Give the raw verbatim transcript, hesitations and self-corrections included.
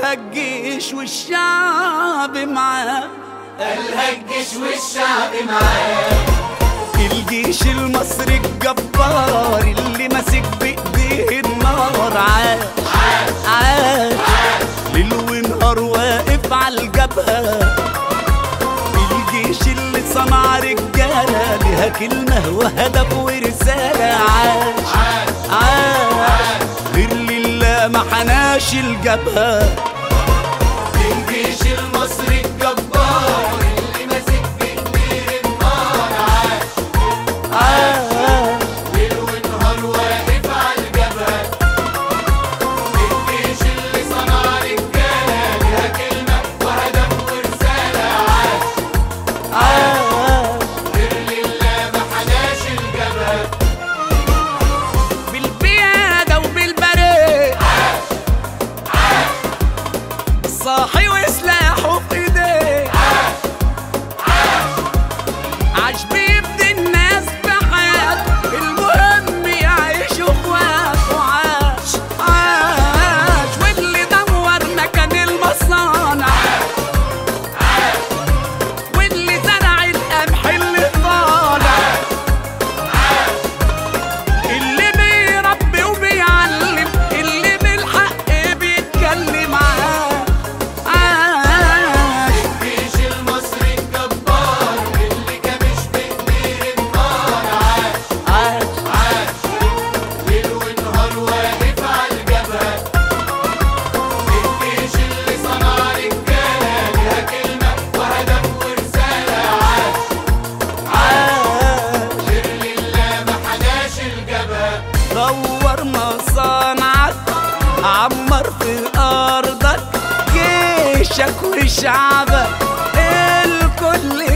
قالها الجيش والشعب معاه، قالها الجيش والشعب معاه. الجيش المصري الجبار اللي ماسك بايديه النار عاش عاش ليل ونهار واقف على الجبهة. الجيش اللي صنع رجالة ليها كلمة وهدف ورسالة عاش عاش غير لله ما حناش الجبهة. الجيش المصري الجبار اللي ماسك بايديه النار عاش عاش ليل ونهار واقف على الجبهة. الجيش اللي صنع رجالة ليها كلمة وهدف ورسالة عاش عاش غير لله ما حناش الجبهة. بالبيادة وبالبريء عاش عاش صاحي وسلاحه في ايديه عاش عاش عاش بيبدي الناس بحياته المهم يعيشوا اخواته عاش عاش واللي دور مكان المصانع واللي زرع القمح اللي طالع اللي بيربي وبيعلم اللي بالحق بيتكلم عاش عاش الجيش المصري الجبار اللي كابش بايديه النار عاش عاش عاش ليل ونهار واقف على الجبهة. الجيش اللي صنع رجالة ليها كلمة وهدف ورسالة عاش عاش غير لله ما حناش الجبهة. دور مصانعك عمر في أرضك جيشك وشعبك الكل